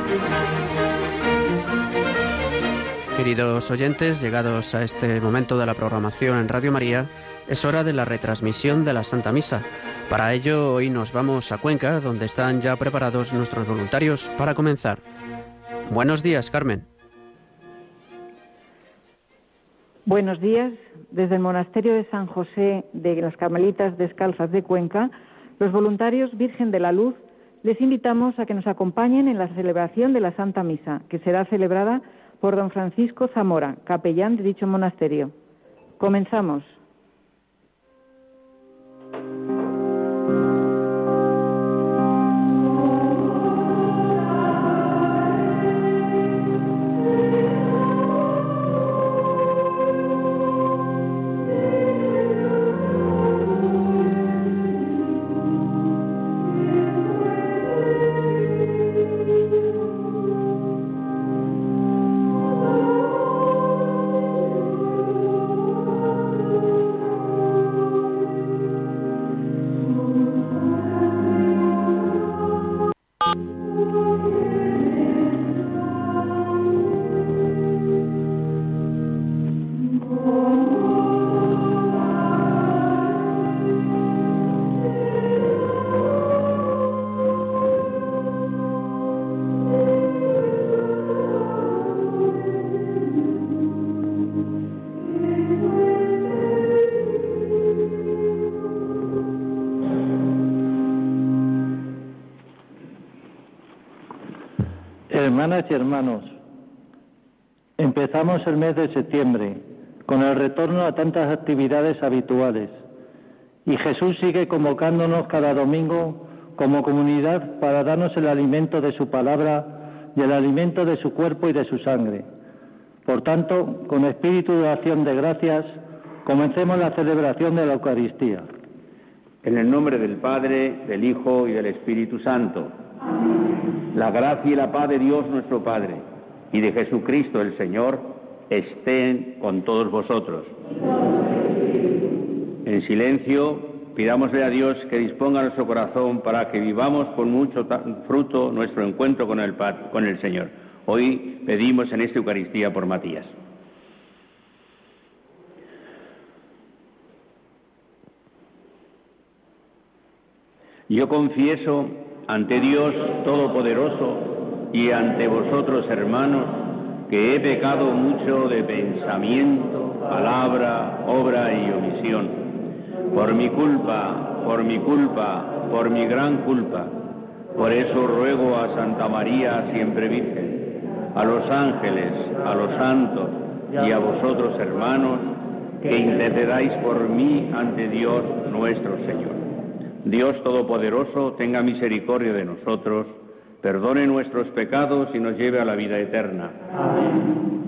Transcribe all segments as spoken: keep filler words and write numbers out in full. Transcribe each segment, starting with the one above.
Queridos oyentes, llegados a este momento de la programación en Radio María, es hora de la retransmisión de la Santa Misa. Para ello, hoy nos vamos a Cuenca, donde están ya preparados nuestros voluntarios para comenzar. Buenos días, Carmen. Buenos días. Desde el Monasterio de San José de las Carmelitas Descalzas de Cuenca, los voluntarios Virgen de la Luz les invitamos a que nos acompañen en la celebración de la Santa Misa, que será celebrada por don Francisco Zamora, capellán de dicho monasterio. Comenzamos. Hermanas y hermanos, empezamos el mes de septiembre con el retorno a tantas actividades habituales y Jesús sigue convocándonos cada domingo como comunidad para darnos el alimento de su palabra y el alimento de su cuerpo y de su sangre. Por tanto, con espíritu de acción de gracias, comencemos la celebración de la Eucaristía. En el nombre del Padre, del Hijo y del Espíritu Santo. La gracia y la paz de Dios nuestro Padre y de Jesucristo el Señor estén con todos vosotros. En silencio, pidámosle a Dios que disponga nuestro corazón para que vivamos con mucho fruto nuestro encuentro con el, con el Señor. Hoy pedimos en esta Eucaristía por Matías. Yo confieso ante Dios Todopoderoso y ante vosotros, hermanos, que he pecado mucho de pensamiento, palabra, obra y omisión. Por mi culpa, por mi culpa, por mi gran culpa. Por eso ruego a Santa María, siempre Virgen, a los ángeles, a los santos y a vosotros, hermanos, que intercedáis por mí ante Dios nuestro Señor. Dios Todopoderoso tenga misericordia de nosotros, perdone nuestros pecados y nos lleve a la vida eterna. Amén.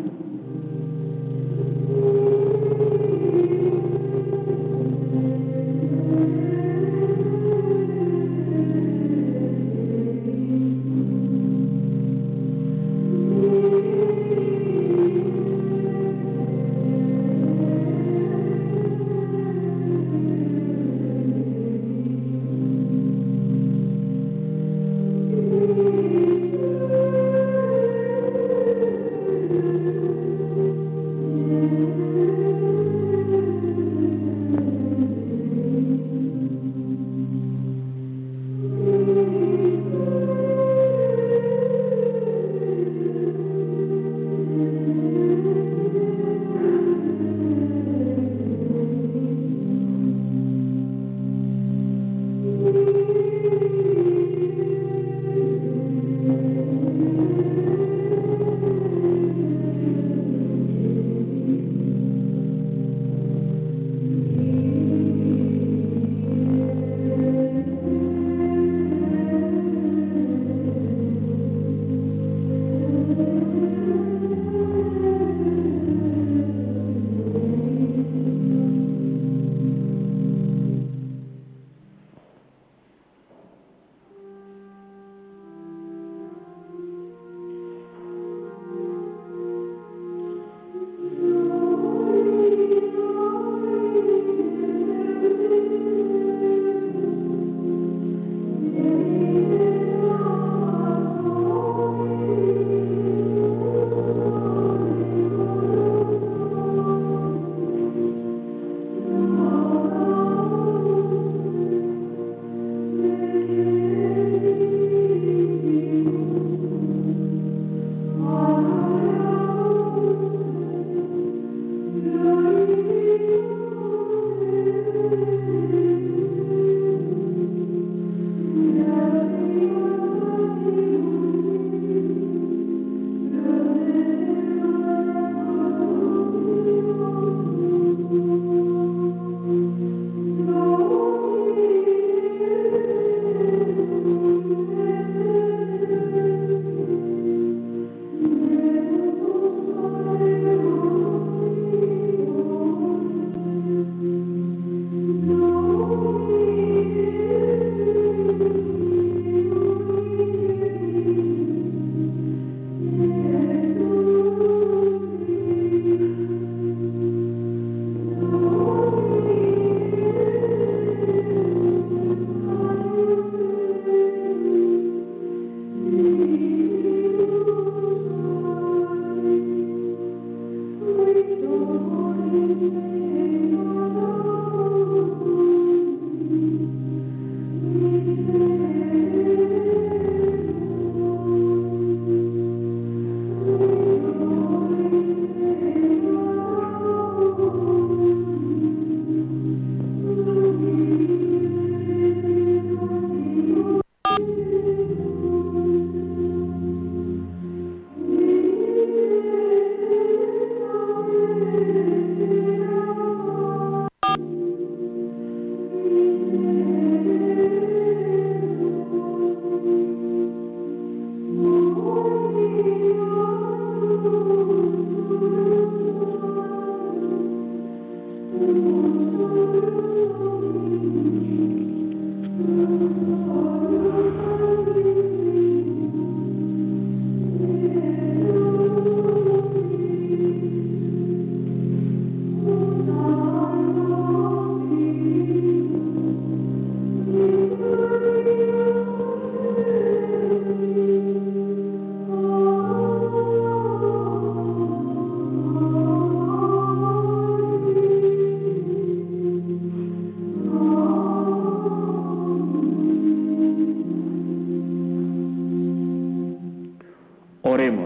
Oremos.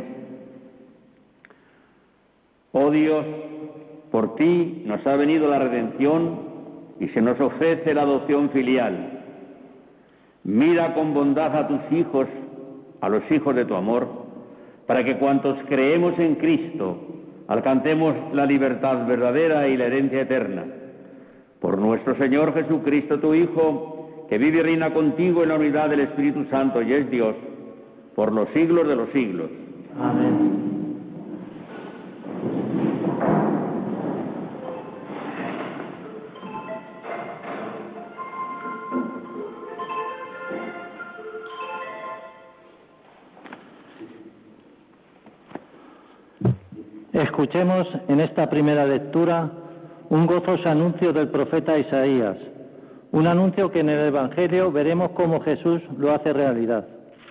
Oh Dios, por ti nos ha venido la redención y se nos ofrece la adopción filial. Mira con bondad a tus hijos, a los hijos de tu amor, para que cuantos creemos en Cristo alcancemos la libertad verdadera y la herencia eterna. Por nuestro Señor Jesucristo, tu Hijo, que vive y reina contigo en la unidad del Espíritu Santo y es Dios, por los siglos de los siglos. Amén. Escuchemos en esta primera lectura un gozoso anuncio del profeta Isaías, un anuncio que en el Evangelio veremos cómo Jesús lo hace realidad.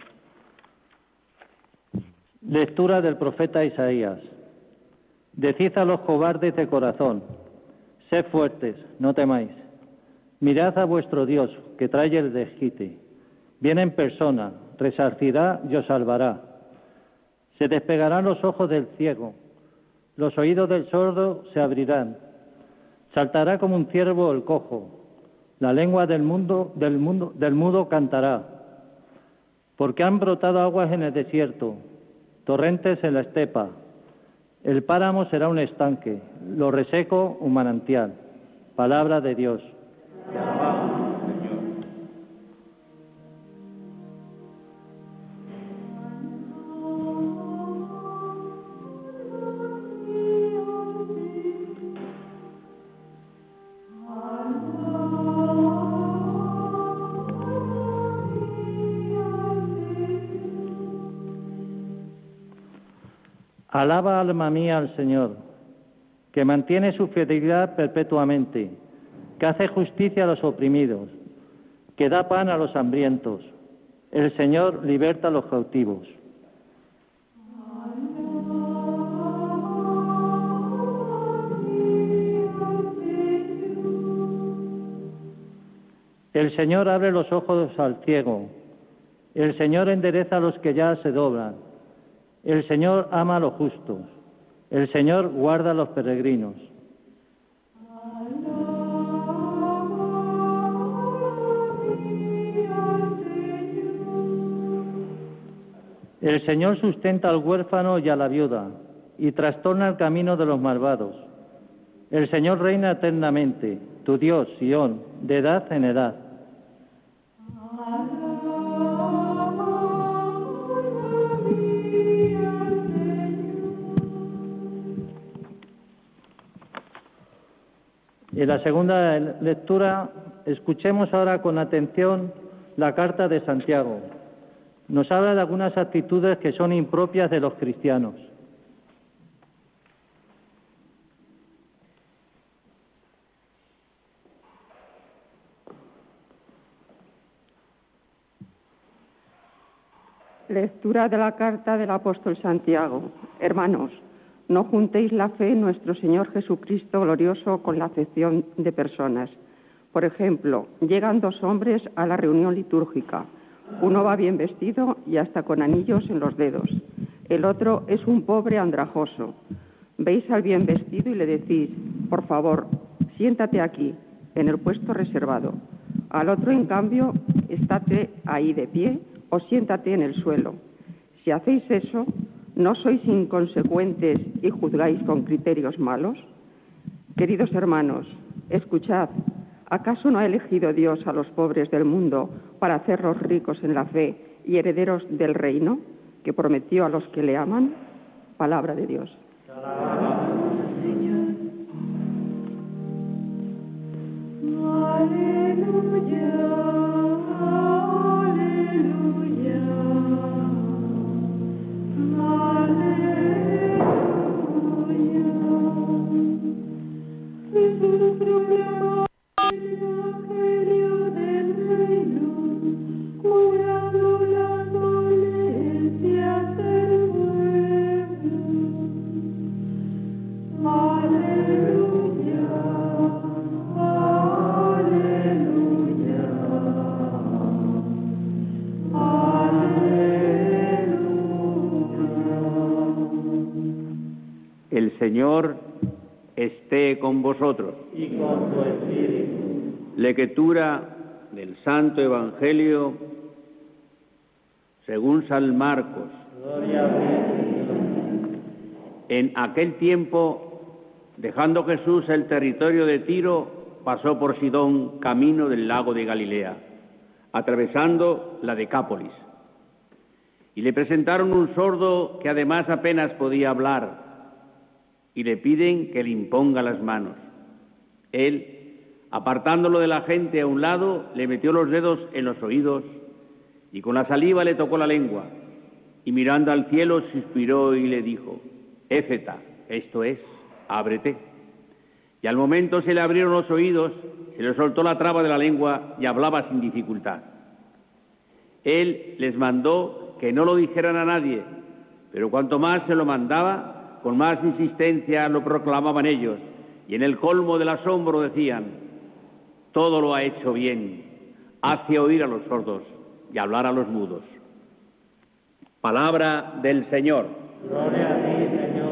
Lectura del profeta Isaías. Decid a los cobardes de corazón, sed fuertes, no temáis. Mirad a vuestro Dios, que trae el desquite. Viene en persona, resarcirá y os salvará. Se despegarán los ojos del ciego, los oídos del sordo se abrirán. Saltará como un ciervo el cojo, la lengua del mundo, del mundo, del mudo cantará. Porque han brotado aguas en el desierto, torrentes en la estepa. El páramo será un estanque, lo reseco un manantial. Palabra de Dios. Alaba, alma mía, al Señor, que mantiene su fidelidad perpetuamente, que hace justicia a los oprimidos, que da pan a los hambrientos. El Señor liberta a los cautivos. El Señor abre los ojos al ciego. El Señor endereza a los que ya se doblan. El Señor ama a los justos. El Señor guarda a los peregrinos. El Señor sustenta al huérfano y a la viuda, y trastorna el camino de los malvados. El Señor reina eternamente, tu Dios, Sión, de edad en edad. En la segunda lectura, escuchemos ahora con atención la carta de Santiago. Nos habla de algunas actitudes que son impropias de los cristianos. Lectura de la carta del apóstol Santiago. Hermanos, no juntéis la fe en nuestro Señor Jesucristo glorioso con la acepción de personas. Por ejemplo, llegan dos hombres a la reunión litúrgica. Uno va bien vestido y hasta con anillos en los dedos. El otro es un pobre andrajoso. Veis al bien vestido y le decís, por favor, siéntate aquí, en el puesto reservado. Al otro, en cambio, estate ahí de pie o siéntate en el suelo. Si hacéis eso, ¿no sois inconsecuentes y juzgáis con criterios malos? Queridos hermanos, escuchad, ¿acaso no ha elegido Dios a los pobres del mundo para hacerlos ricos en la fe y herederos del reino que prometió a los que le aman? Palabra de Dios. El Señor esté con vosotros. Y con tu espíritu. Lectura del Santo Evangelio según San Marcos. Gloria a ti. En aquel tiempo, dejando Jesús el territorio de Tiro, pasó por Sidón camino del lago de Galilea, atravesando la Decápolis. Y le presentaron un sordo que además apenas podía hablar, y le piden que le imponga las manos. Él, apartándolo de la gente a un lado, le metió los dedos en los oídos y con la saliva le tocó la lengua, y mirando al cielo suspiró y le dijo, Éfeta, esto es, ábrete. Y al momento se le abrieron los oídos, se le soltó la traba de la lengua y hablaba sin dificultad. Él les mandó que no lo dijeran a nadie, pero cuanto más se lo mandaba, con más insistencia lo proclamaban ellos, y en el colmo del asombro decían, todo lo ha hecho bien, hace oír a los sordos y hablar a los mudos. Palabra del Señor. Gloria a ti, Señor.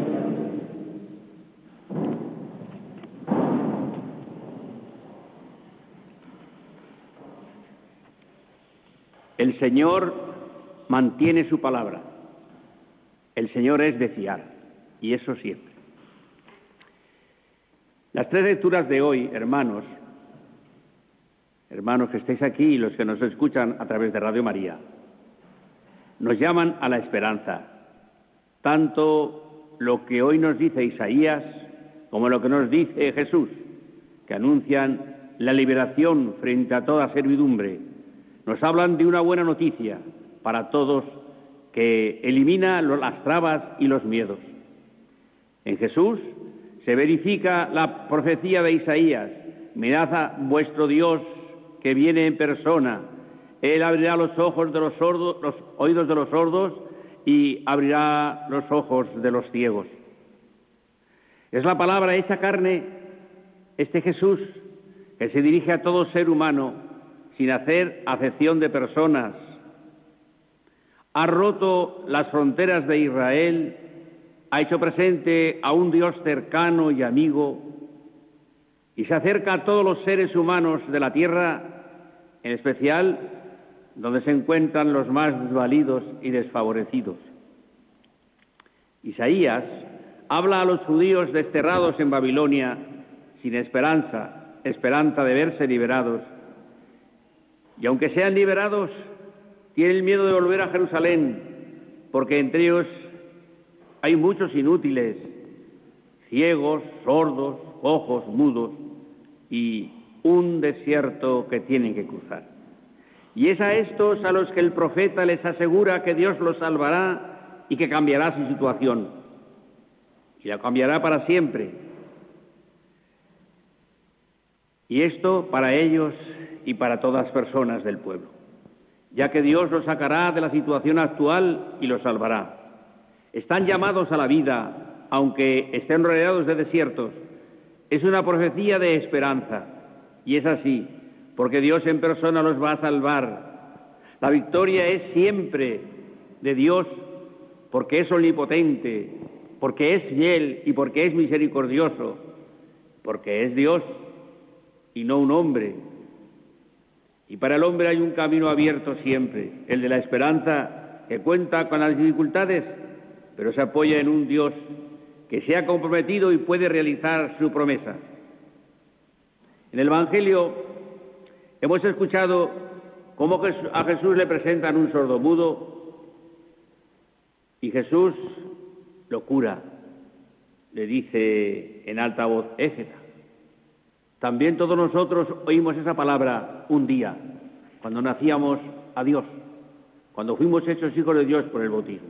El Señor mantiene su palabra. El Señor es de fiar. Y eso siempre. Las tres lecturas de hoy, hermanos, hermanos que estéis aquí y los que nos escuchan a través de Radio María, nos llaman a la esperanza. Tanto lo que hoy nos dice Isaías como lo que nos dice Jesús, que anuncian la liberación frente a toda servidumbre, nos hablan de una buena noticia para todos que elimina las trabas y los miedos. En Jesús se verifica la profecía de Isaías, mirad a vuestro Dios que viene en persona, Él abrirá los ojos de los sordos, los oídos de los sordos y abrirá los ojos de los ciegos. Es la palabra hecha carne, este Jesús, que se dirige a todo ser humano sin hacer acepción de personas. Ha roto las fronteras de Israel, ha hecho presente a un Dios cercano y amigo y se acerca a todos los seres humanos de la tierra, en especial donde se encuentran los más desvalidos y desfavorecidos. Isaías habla a los judíos desterrados en Babilonia sin esperanza, esperanza de verse liberados, y aunque sean liberados, tienen miedo de volver a Jerusalén, porque entre ellos hay muchos inútiles, ciegos, sordos, cojos, mudos, y un desierto que tienen que cruzar. Y es a estos a los que el profeta les asegura que Dios los salvará y que cambiará su situación, y la cambiará para siempre. Y esto para ellos y para todas personas del pueblo. ya que Dios los sacará de la situación actual y los salvará. Están llamados a la vida, aunque estén rodeados de desiertos. Es una profecía de esperanza, y es así, porque Dios en persona los va a salvar. La victoria es siempre de Dios, porque es omnipotente, porque es fiel y porque es misericordioso, porque es Dios y no un hombre. Y para el hombre hay un camino abierto siempre, el de la esperanza, que cuenta con las dificultades, pero se apoya en un Dios que se ha comprometido y puede realizar su promesa. En el Evangelio hemos escuchado cómo a Jesús le presentan un sordomudo y Jesús lo cura, le dice en alta voz, éfeta. También todos nosotros oímos esa palabra un día, cuando nacíamos a Dios, cuando fuimos hechos hijos de Dios por el bautismo.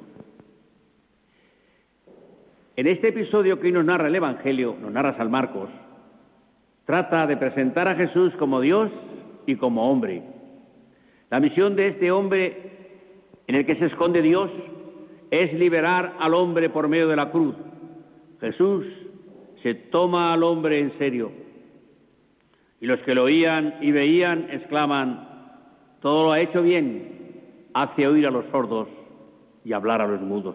En este episodio que hoy nos narra el Evangelio, nos narra San Marcos, trata de presentar a Jesús como Dios y como hombre. La misión de este hombre en el que se esconde Dios es liberar al hombre por medio de la cruz. Jesús se toma al hombre en serio. Y los que lo oían y veían exclaman, todo lo ha hecho bien, hace oír a los sordos y hablar a los mudos.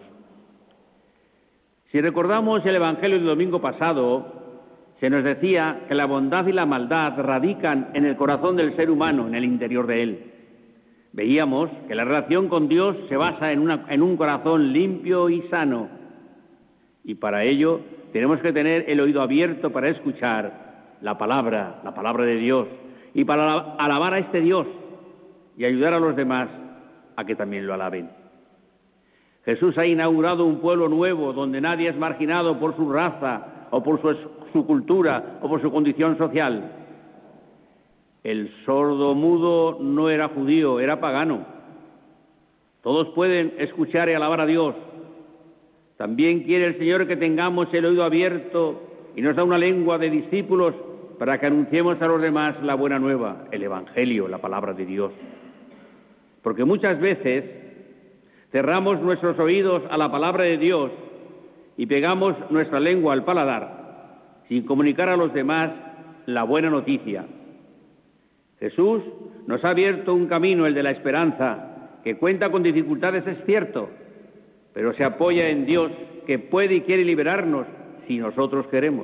Si recordamos el Evangelio del domingo pasado, se nos decía que la bondad y la maldad radican en el corazón del ser humano, en el interior de él. Veíamos que la relación con Dios se basa en, una, en un corazón limpio y sano. Y para ello tenemos que tener el oído abierto para escuchar la palabra, la palabra de Dios, y para alabar a este Dios y ayudar a los demás a que también lo alaben. Jesús ha inaugurado un pueblo nuevo donde nadie es marginado por su raza o por su, su cultura o por su condición social. El sordo mudo no era judío, era pagano. Todos pueden escuchar y alabar a Dios. También quiere el Señor que tengamos el oído abierto y nos da una lengua de discípulos para que anunciemos a los demás la buena nueva, el Evangelio, la palabra de Dios. Porque muchas veces cerramos nuestros oídos a la palabra de Dios y pegamos nuestra lengua al paladar sin comunicar a los demás la buena noticia. Jesús nos ha abierto un camino, el de la esperanza, que cuenta con dificultades, es cierto, pero se apoya en Dios, que puede y quiere liberarnos si nosotros queremos.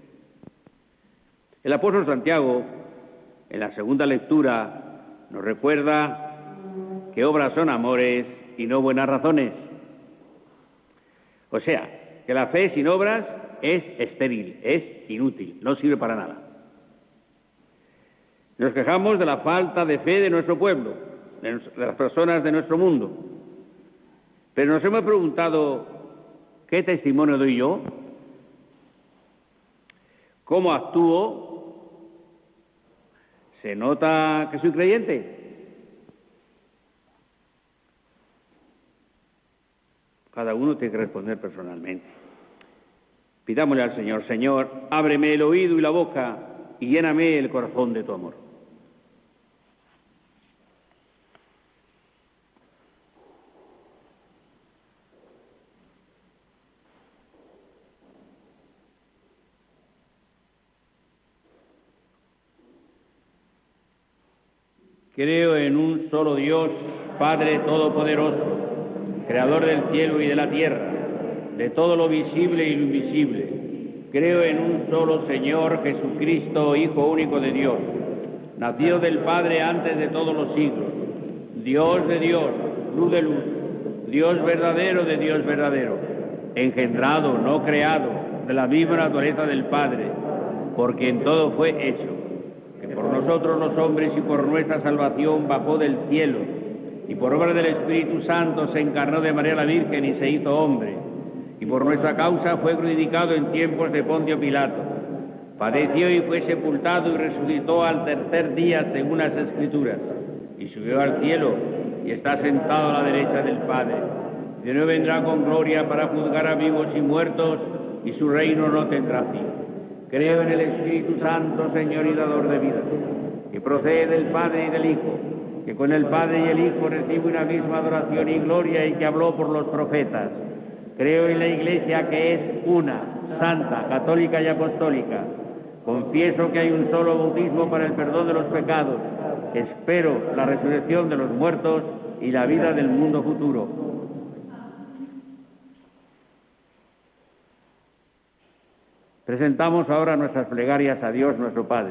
El apóstol Santiago, en la segunda lectura, nos recuerda que obras son amores y no buenas razones. O sea, que la fe sin obras es estéril, es inútil, no sirve para nada. Nos quejamos de la falta de fe de nuestro pueblo, de las personas de nuestro mundo. Pero nos hemos preguntado, ¿qué testimonio doy yo? ¿Cómo actúo? ¿Se nota que soy creyente? Cada uno tiene que responder personalmente. Pidámosle al Señor, Señor, ábreme el oído y la boca y lléname el corazón de tu amor. Creo en un solo Dios, Padre Todopoderoso, Creador del cielo y de la tierra, de todo lo visible y lo invisible. Creo en un solo Señor Jesucristo, Hijo único de Dios, nacido del Padre antes de todos los siglos, Dios de Dios, luz de luz, Dios verdadero de Dios verdadero, engendrado, no creado, de la misma naturaleza del Padre, por quien todo fue hecho, que por nosotros los hombres y por nuestra salvación bajó del cielo, y por obra del Espíritu Santo se encarnó de María la Virgen y se hizo hombre, y por nuestra causa fue crucificado en tiempos de Poncio Pilato, padeció y fue sepultado y resucitó al tercer día según las Escrituras, y subió al cielo y está sentado a la derecha del Padre. De nuevo vendrá con gloria para juzgar a vivos y muertos, y su reino no tendrá fin. Creo en el Espíritu Santo, Señor y dador de vida, que procede del Padre y del Hijo, que con el Padre y el Hijo recibe una misma adoración y gloria y que habló por los profetas. Creo en la Iglesia que es una, santa, católica y apostólica. Confieso que hay un solo bautismo para el perdón de los pecados. Espero la resurrección de los muertos y la vida del mundo futuro. Presentamos ahora nuestras plegarias a Dios nuestro Padre.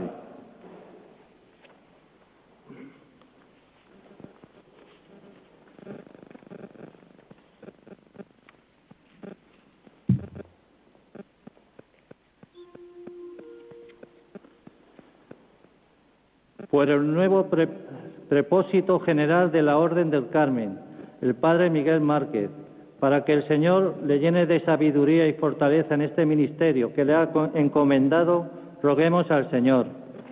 Por el nuevo pre prepósito general de la Orden del Carmen, el Padre Miguel Márquez, para que el Señor le llene de sabiduría y fortaleza en este ministerio que le ha encomendado, roguemos al Señor.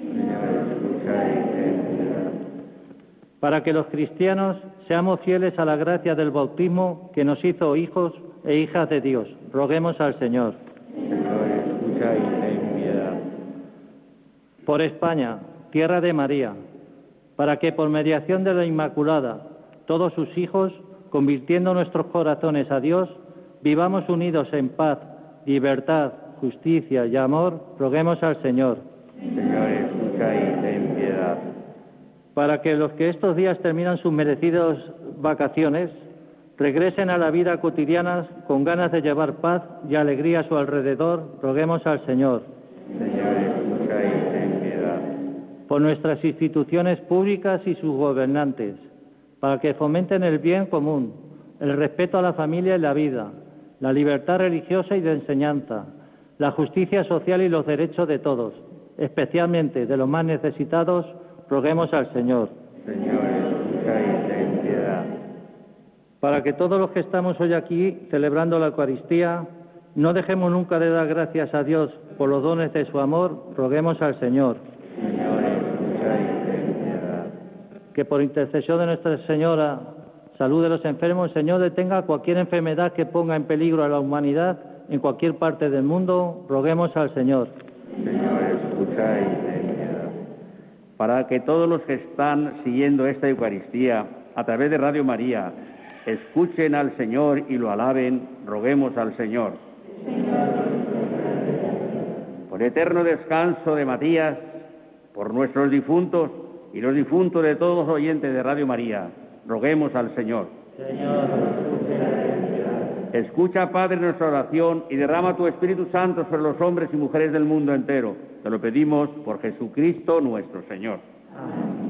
Para que los cristianos seamos fieles a la gracia del bautismo que nos hizo hijos e hijas de Dios, roguemos al Señor. Señor, escucha y ten piedad. Por España, tierra de María, para que por mediación de la Inmaculada, todos sus hijos, convirtiendo nuestros corazones a Dios, vivamos unidos en paz, libertad, justicia y amor, roguemos al Señor. Señor, escucha y ten piedad. Para que los que estos días terminan sus merecidas vacaciones, regresen a la vida cotidiana con ganas de llevar paz y alegría a su alrededor, roguemos al Señor. Señor, escucha y ten piedad. Por nuestras instituciones públicas y sus gobernantes, para que fomenten el bien común, el respeto a la familia y la vida, la libertad religiosa y de enseñanza, la justicia social y los derechos de todos, especialmente de los más necesitados, roguemos al Señor. Señor, escucha y ten piedad. Para que todos los que estamos hoy aquí celebrando la Eucaristía, no dejemos nunca de dar gracias a Dios por los dones de su amor, roguemos al Señor. Señor, escucha y ten piedad. Que por intercesión de Nuestra Señora, salud de los enfermos, el Señor detenga cualquier enfermedad que ponga en peligro a la humanidad en cualquier parte del mundo, roguemos al Señor. Señor, escucha y ten piedad. Para que todos los que están siguiendo esta Eucaristía a través de Radio María escuchen al Señor y lo alaben, roguemos al Señor. Por eterno descanso de Matías, por nuestros difuntos y los difuntos de todos los oyentes de Radio María, roguemos al Señor. Señor, escucha, Padre, nuestra oración y derrama tu Espíritu Santo sobre los hombres y mujeres del mundo entero. Te lo pedimos por Jesucristo nuestro Señor. Amén.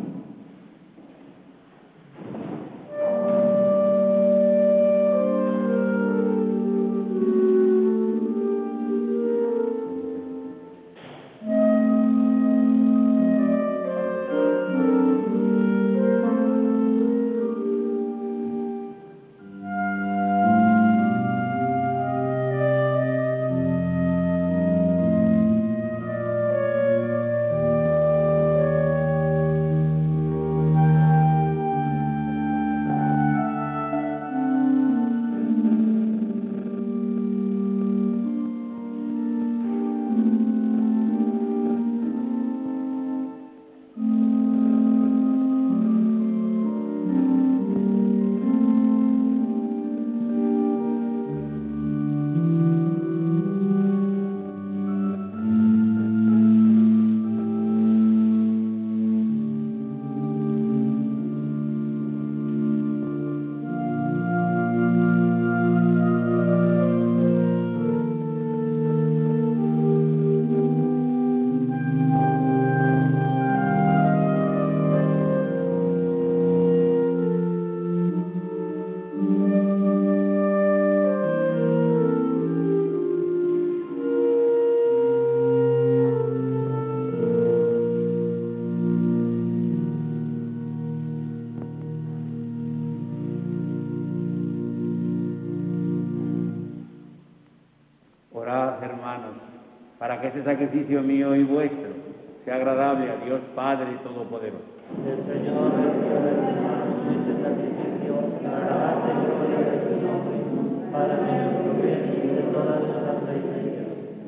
para que ese sacrificio mío y vuestro sea agradable a Dios Padre Todopoderoso. El Señor reciba de tus manos este sacrificio para la gracia y gloria de su nombre, para nuestro bien y de toda la santa Iglesia.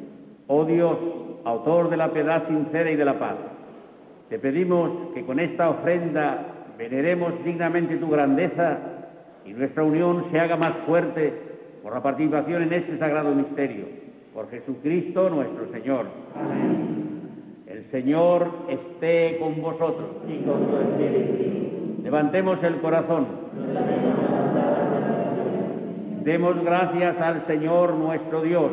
Oh Dios, autor de la piedad sincera y de la paz, te pedimos que con esta ofrenda veneremos dignamente tu grandeza y nuestra unión se haga más fuerte por la participación en este sagrado misterio. Por Jesucristo nuestro Señor. Amén. El Señor esté con vosotros. Y con tu espíritu. Levantemos el corazón. Demos gracias al Señor nuestro Dios.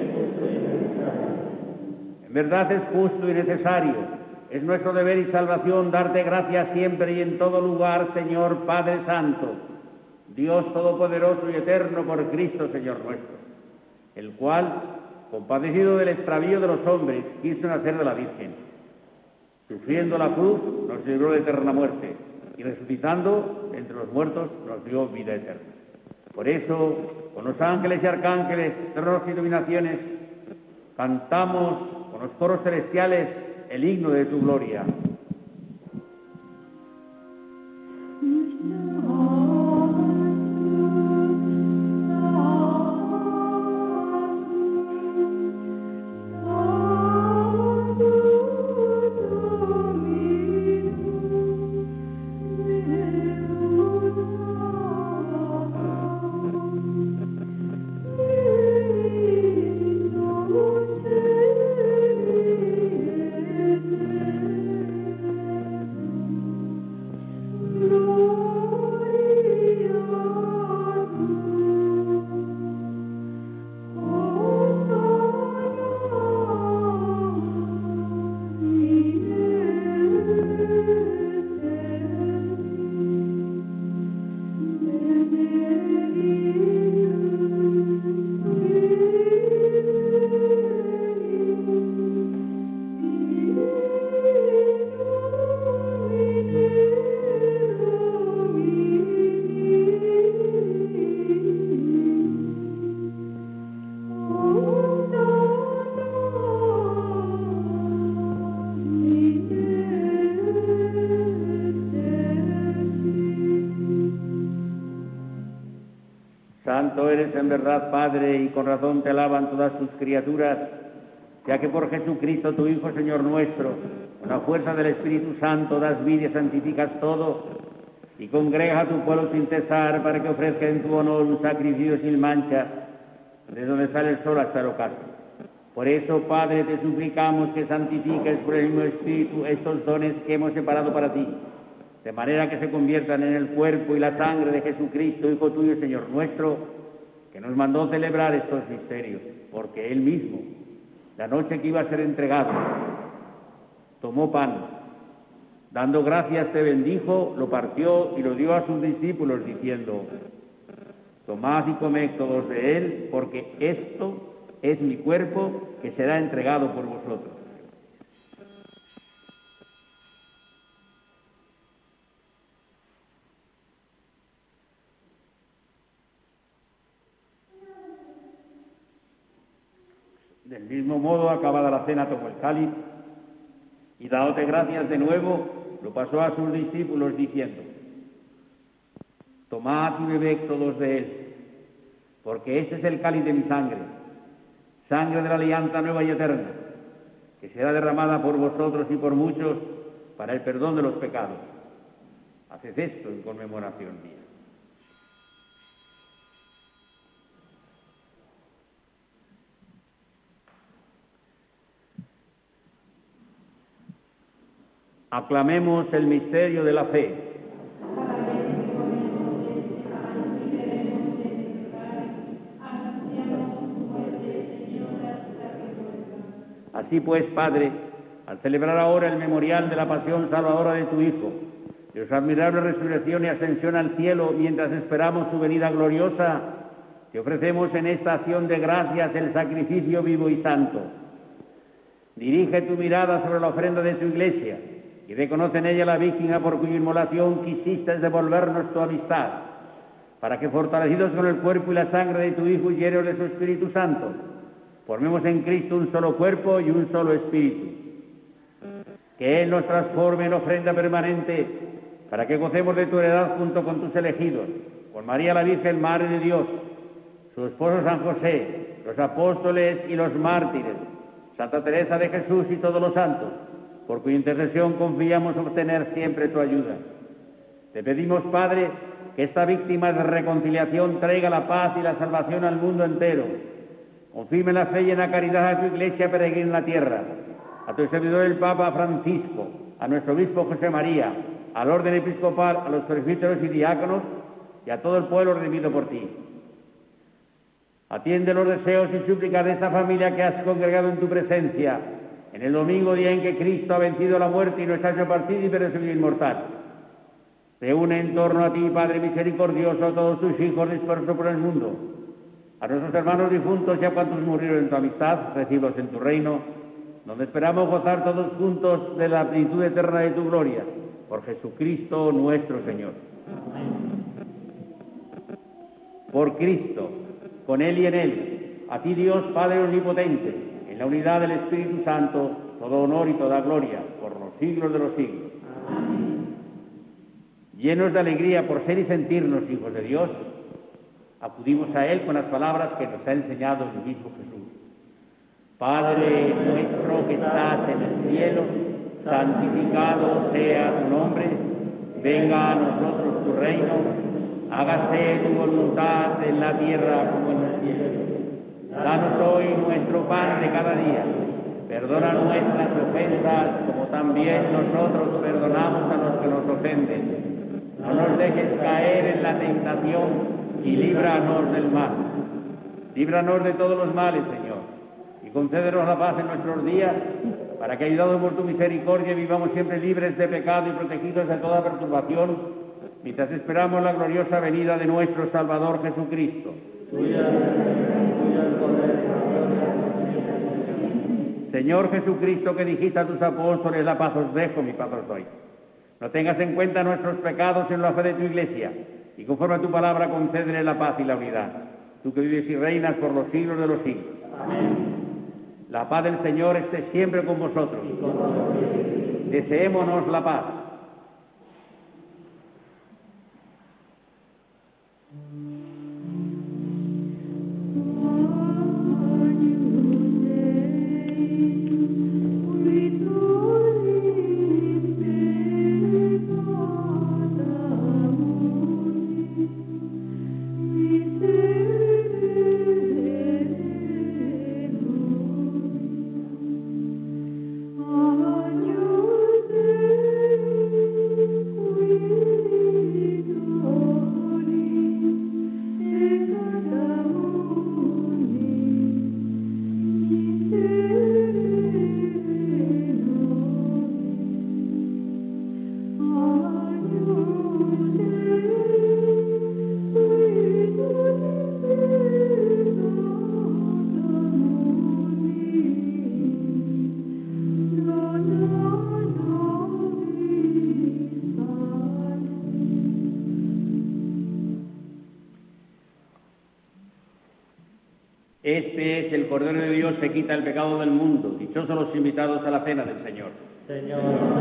En verdad es justo y necesario, es nuestro deber y salvación darte gracias siempre y en todo lugar, Señor Padre Santo, Dios Todopoderoso y Eterno, por Cristo, Señor nuestro, el cual, compadecido del extravío de los hombres, quiso nacer de la Virgen. Sufriendo la cruz, nos libró de eterna muerte, y resucitando entre los muertos, nos dio vida eterna. Por eso, con los ángeles y arcángeles, tronos y dominaciones, cantamos con los coros celestiales el himno de tu gloria. Santo eres en verdad, Padre, y con razón te alaban todas tus criaturas, ya que por Jesucristo, tu Hijo, Señor nuestro, con la fuerza del Espíritu Santo das vida y santificas todo, y congregas a tu pueblo sin cesar para que ofrezca en tu honor un sacrificio sin mancha, desde donde sale el sol hasta el ocaso. Por eso, Padre, te suplicamos que santifiques por el mismo Espíritu estos dones que hemos separado para ti, de manera que se conviertan en el cuerpo y la sangre de Jesucristo, Hijo tuyo, Señor nuestro, que nos mandó celebrar estos misterios, porque Él mismo, la noche que iba a ser entregado, tomó pan, dando gracias te bendijo, lo partió y lo dio a sus discípulos, diciendo: tomad y comed todos de él, porque esto es mi cuerpo que será entregado por vosotros. Del mismo modo, acabada la cena, tomó el cáliz y, dándote gracias de nuevo, lo pasó a sus discípulos, diciendo: tomad y bebed todos de él, porque este es el cáliz de mi sangre, sangre de la alianza nueva y eterna, que será derramada por vosotros y por muchos para el perdón de los pecados. Haced esto en conmemoración mía. Aclamemos el misterio de la fe. Así pues, Padre, al celebrar ahora el memorial de la pasión salvadora de tu Hijo, de su admirable resurrección y ascensión al cielo, mientras esperamos su venida gloriosa, te ofrecemos en esta acción de gracias el sacrificio vivo y santo. Dirige tu mirada sobre la ofrenda de tu Iglesia y reconoce en ella la víctima por cuya inmolación quisiste devolvernos tu amistad, para que, fortalecidos con el cuerpo y la sangre de tu Hijo y llenos de su Espíritu Santo, formemos en Cristo un solo cuerpo y un solo espíritu. Que Él nos transforme en ofrenda permanente, para que gocemos de tu heredad junto con tus elegidos, con María la Virgen, Madre de Dios, su esposo San José, los apóstoles y los mártires, Santa Teresa de Jesús y todos los santos, por cuya intercesión confiamos obtener siempre tu ayuda. Te pedimos, Padre, que esta víctima de reconciliación traiga la paz y la salvación al mundo entero. Confirme la fe y en la caridad a tu Iglesia peregrina en la tierra, a tu servidor el Papa Francisco, a nuestro obispo José María, al orden episcopal, a los presbíteros y diáconos y a todo el pueblo redimido por ti. Atiende los deseos y súplicas de esta familia que has congregado en tu presencia, en el domingo, día en que Cristo ha vencido la muerte y nos ha hecho partícipes de su vida inmortal. Reúne en torno a ti, Padre misericordioso, a todos tus hijos dispersos por el mundo. A nuestros hermanos difuntos y a cuantos murieron en tu amistad, recíbelos en tu reino, donde esperamos gozar todos juntos de la plenitud eterna de tu gloria. Por Jesucristo nuestro Señor. Por Cristo, con Él y en Él, a ti Dios Padre Omnipotente, en la unidad del Espíritu Santo, todo honor y toda gloria, por los siglos de los siglos. Amén. Llenos de alegría por ser y sentirnos hijos de Dios, acudimos a Él con las palabras que nos ha enseñado el mismo Jesús. Padre nuestro que estás en el cielo, santificado sea tu nombre, venga a nosotros tu reino, hágase tu voluntad en la tierra como en el cielo. Danos hoy nuestro pan de cada día, perdona nuestras ofensas como también nosotros perdonamos a los que nos ofenden. No nos dejes caer en la tentación y líbranos del mal. Líbranos de todos los males, Señor, y concédenos la paz en nuestros días, para que, ayudados por tu misericordia, vivamos siempre libres de pecado y protegidos de toda perturbación, mientras esperamos la gloriosa venida de nuestro Salvador Jesucristo. Señor Jesucristo, que dijiste a tus apóstoles, la paz os dejo, mi paz os doy. No tengas en cuenta nuestros pecados en la fe de tu Iglesia, y conforme a tu palabra concédele la paz y la unidad. Tú que vives y reinas por los siglos de los siglos. Amén. La paz del Señor esté siempre con vosotros. Deseémonos la paz. Este es el Cordero de Dios que quita el pecado del mundo. Dichosos los invitados a la cena del Señor. Señor,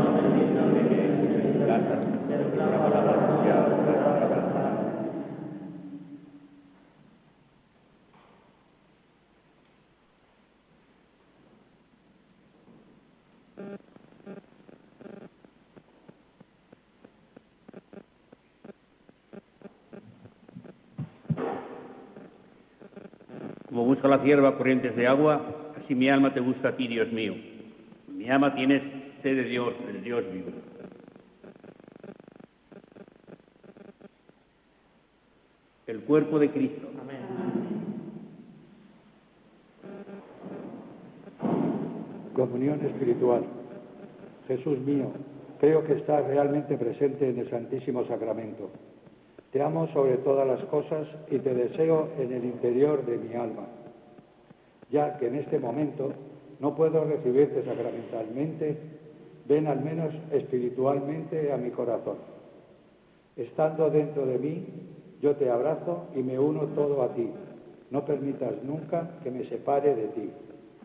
como busca la cierva corrientes de agua, así mi alma te busca a ti, Dios mío. Mi alma tiene sed de Dios, del Dios vivo. El cuerpo de Cristo. Amén. Comunión espiritual. Jesús mío, creo que estás realmente presente en el Santísimo Sacramento. Te amo sobre todas las cosas y te deseo en el interior de mi alma, ya que en este momento no puedo recibirte sacramentalmente, ven al menos espiritualmente a mi corazón. Estando dentro de mí, yo te abrazo y me uno todo a ti. No permitas nunca que me separe de ti.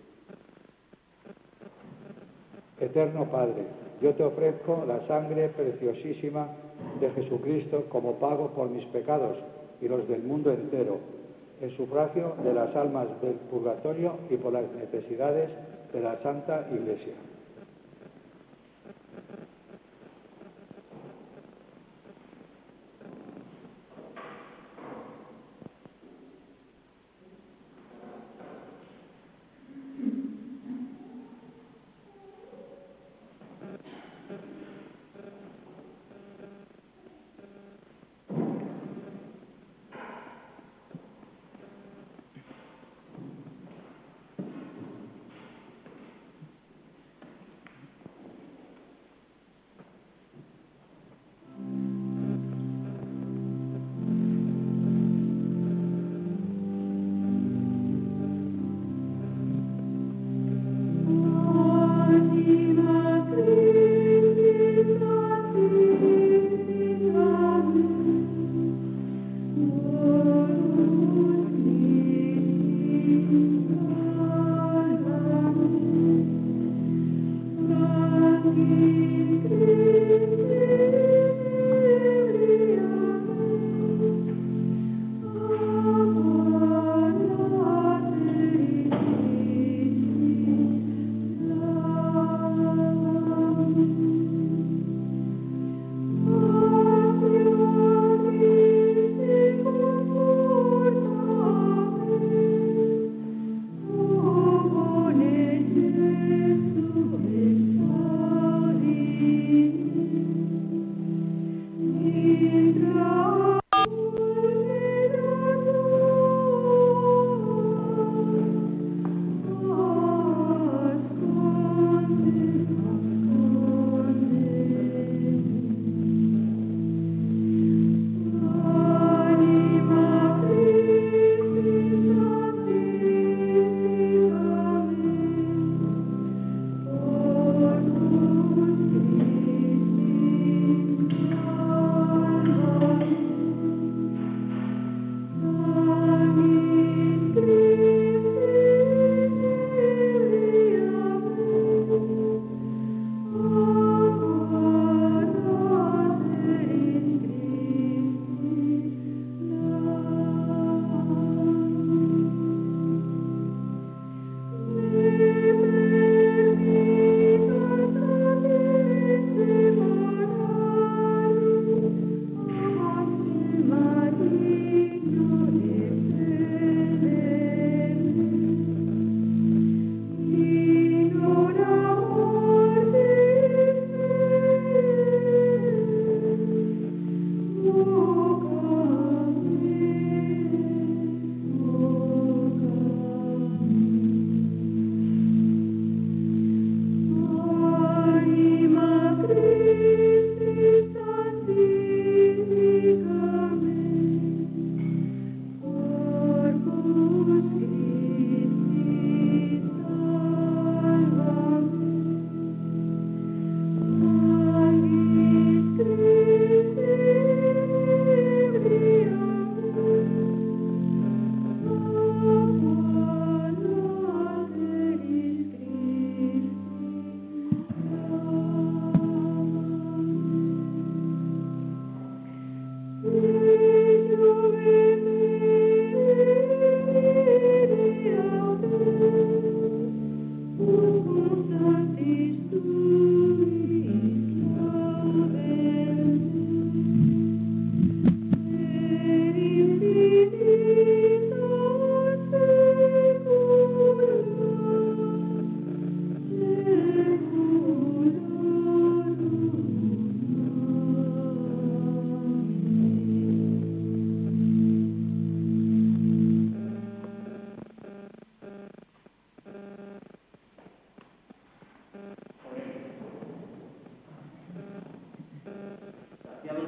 Eterno Padre, yo te ofrezco la sangre preciosísima de Jesucristo como pago por mis pecados y los del mundo entero, en sufragio de las almas del purgatorio y por las necesidades de la Santa Iglesia.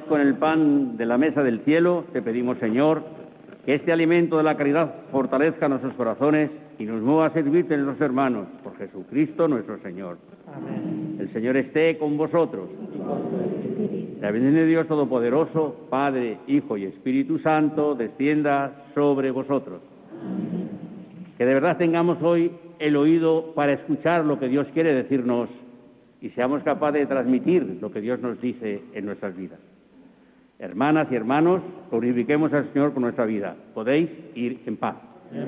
con el pan de la mesa del cielo, te pedimos, Señor, que este alimento de la caridad fortalezca nuestros corazones y nos mueva a servirte en los hermanos, por Jesucristo nuestro Señor. Amén. El Señor esté con vosotros. La bendición de Dios Todopoderoso, Padre, Hijo y Espíritu Santo, descienda sobre vosotros. Amén. Que de verdad tengamos hoy el oído para escuchar lo que Dios quiere decirnos y seamos capaces de transmitir lo que Dios nos dice en nuestras vidas. Hermanas y hermanos, glorifiquemos al Señor con nuestra vida. Podéis ir en paz.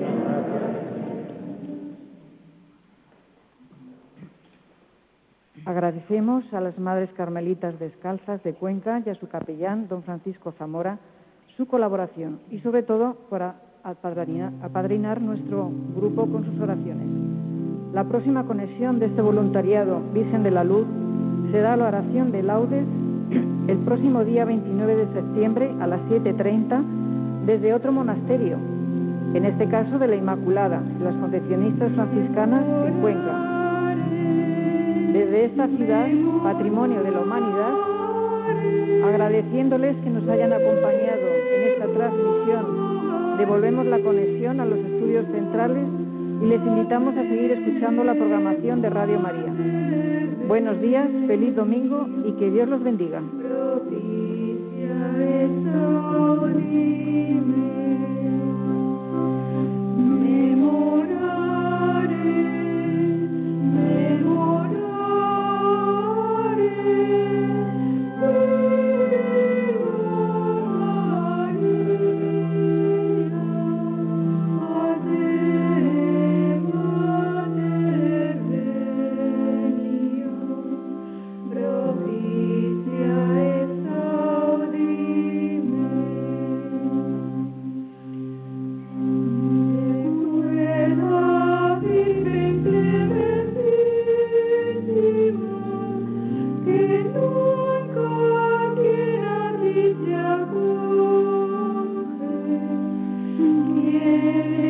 Agradecemos a las Madres Carmelitas Descalzas de Cuenca y a su capellán, don Francisco Zamora, su colaboración y sobre todo por apadrinar, apadrinar nuestro grupo con sus oraciones. La próxima conexión de este voluntariado Virgen de la Luz será la oración de laudes el próximo día veintinueve de septiembre a las siete treinta desde otro monasterio, en este caso de la Inmaculada, de las Concepcionistas Franciscanas en Cuenca. Desde esta ciudad, patrimonio de la humanidad, agradeciéndoles que nos hayan acompañado en esta transmisión, devolvemos la conexión a los estudios centrales y les invitamos a seguir escuchando la programación de Radio María. Buenos días, feliz domingo y que Dios los bendiga. Yeah.